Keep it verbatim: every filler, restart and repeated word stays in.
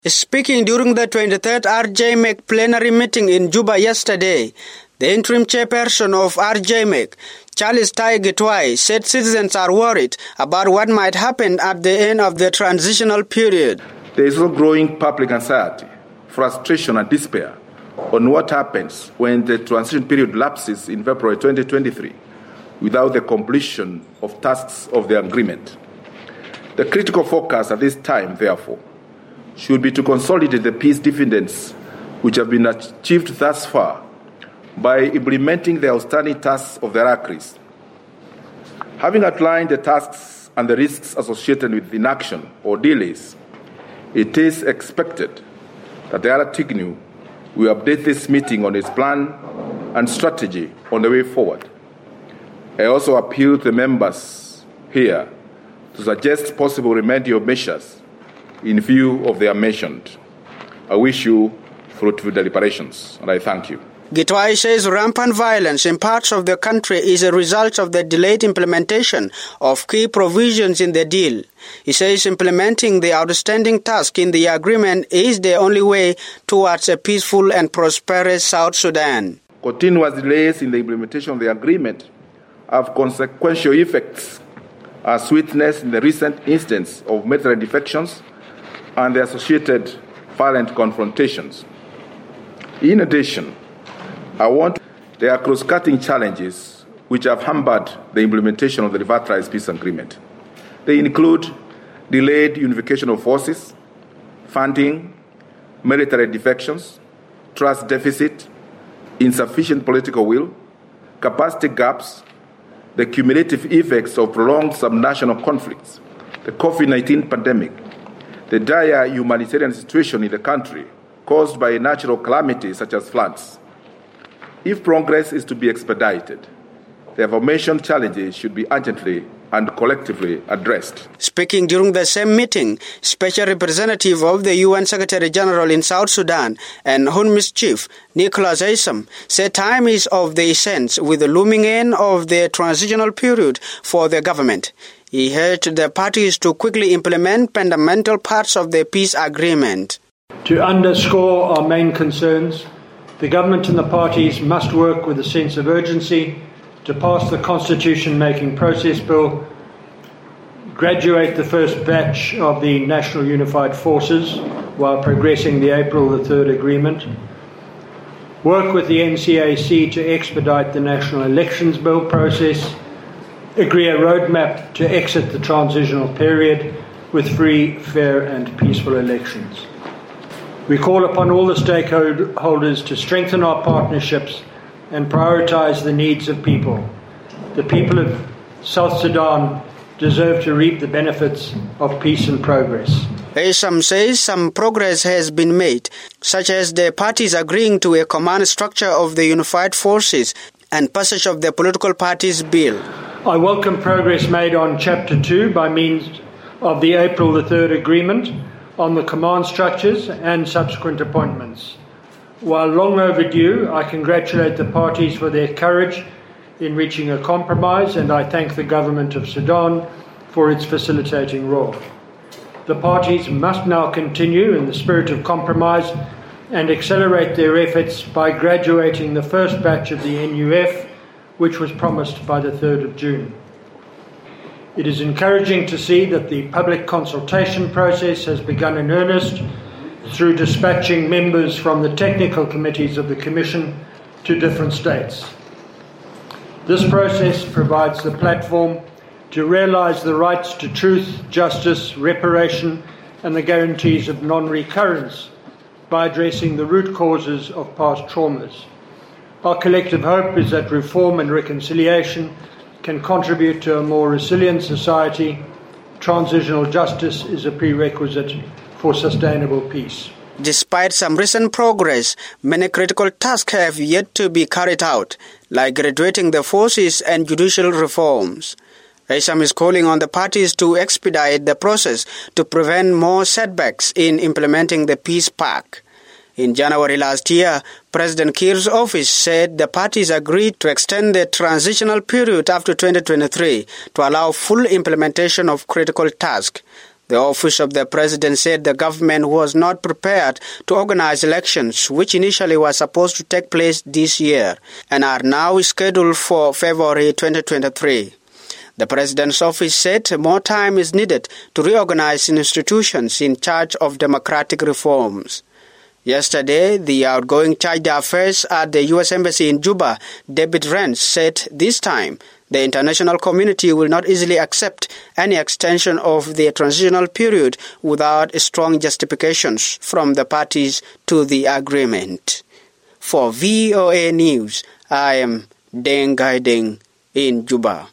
Speaking during the twenty-third R J M E C plenary meeting in Juba yesterday, the interim chairperson of R J M E C, Charles Tai Gitwai, said citizens are worried about what might happen at the end of the transitional period. There is also growing public anxiety, frustration and despair on what happens when the transition period lapses in February twenty twenty-three without the completion of tasks of the agreement. The critical focus at this time, therefore, should be to consolidate the peace dividends which have been achieved thus far by implementing the outstanding tasks of the R A C R Is. Having outlined the tasks and the risks associated with inaction or delays, it is expected that the R A T I C N U will update this meeting on its plan and strategy on the way forward. I also appeal to the members here to suggest possible remedial measures in view of the mentioned. I wish you fruitful deliberations, and I thank you. Gitwai says rampant violence in parts of the country is a result of the delayed implementation of key provisions in the deal. He says implementing the outstanding task in the agreement is the only way towards a peaceful and prosperous South Sudan. Continuous delays in the implementation of the agreement have consequential effects, as witnessed in the recent instance of military defections and the associated violent confrontations. In addition, I want there are cross-cutting challenges which have hampered the implementation of the revitalized peace agreement. They include delayed unification of forces, funding, military defections, trust deficit, insufficient political will, capacity gaps, the cumulative effects of prolonged subnational conflicts, the COVID nineteen pandemic, the dire humanitarian situation in the country caused by natural calamities such as floods. If progress is to be expedited, the aforementioned challenges should be urgently and collectively addressed. Speaking during the same meeting, Special Representative of the U N Secretary-General in South Sudan and UNMISS Chief Nicholas Haysom said time is of the essence with the looming end of the transitional period for the government. He urged the parties to quickly implement fundamental parts of the peace agreement. To underscore our main concerns, the government and the parties must work with a sense of urgency to pass the constitution-making process bill, graduate the first batch of the National Unified Forces while progressing the April the third agreement, work with the N C A C to expedite the National Elections Bill process, agree a roadmap to exit the transitional period with free, fair and peaceful elections. We call upon all the stakeholders to strengthen our partnerships and prioritize the needs of people. The people of South Sudan deserve to reap the benefits of peace and progress. Haysom says some progress has been made, such as the parties agreeing to a command structure of the unified forces and passage of the political parties bill. I welcome progress made on Chapter two by means of the April the third agreement on the command structures and subsequent appointments. While long overdue, I congratulate the parties for their courage in reaching a compromise, and I thank the government of Sudan for its facilitating role. The parties must now continue in the spirit of compromise and accelerate their efforts by graduating the first batch of the N U F, which was promised by the third of June. It is encouraging to see that the public consultation process has begun in earnest through dispatching members from the technical committees of the Commission to different states. This process provides the platform to realise the rights to truth, justice, reparation and the guarantees of non-recurrence by addressing the root causes of past traumas. Our collective hope is that reform and reconciliation can contribute to a more resilient society. Transitional justice is a prerequisite for sustainable peace. Despite some recent progress, many critical tasks have yet to be carried out, like graduating the forces and judicial reforms. Haysom is calling on the parties to expedite the process to prevent more setbacks in implementing the peace pact. In January last year, President Kiir's office said the parties agreed to extend the transitional period after twenty twenty-three to allow full implementation of critical tasks. The Office of the President said the government was not prepared to organize elections, which initially were supposed to take place this year and are now scheduled for February twenty twenty-three. The President's office said more time is needed to reorganize institutions in charge of democratic reforms. Yesterday, the outgoing charge d'affaires at the U S Embassy in Juba, David Rents, said this time the international community will not easily accept any extension of the transitional period without strong justifications from the parties to the agreement. For V O A News, I am Deng Gai Deng in Juba.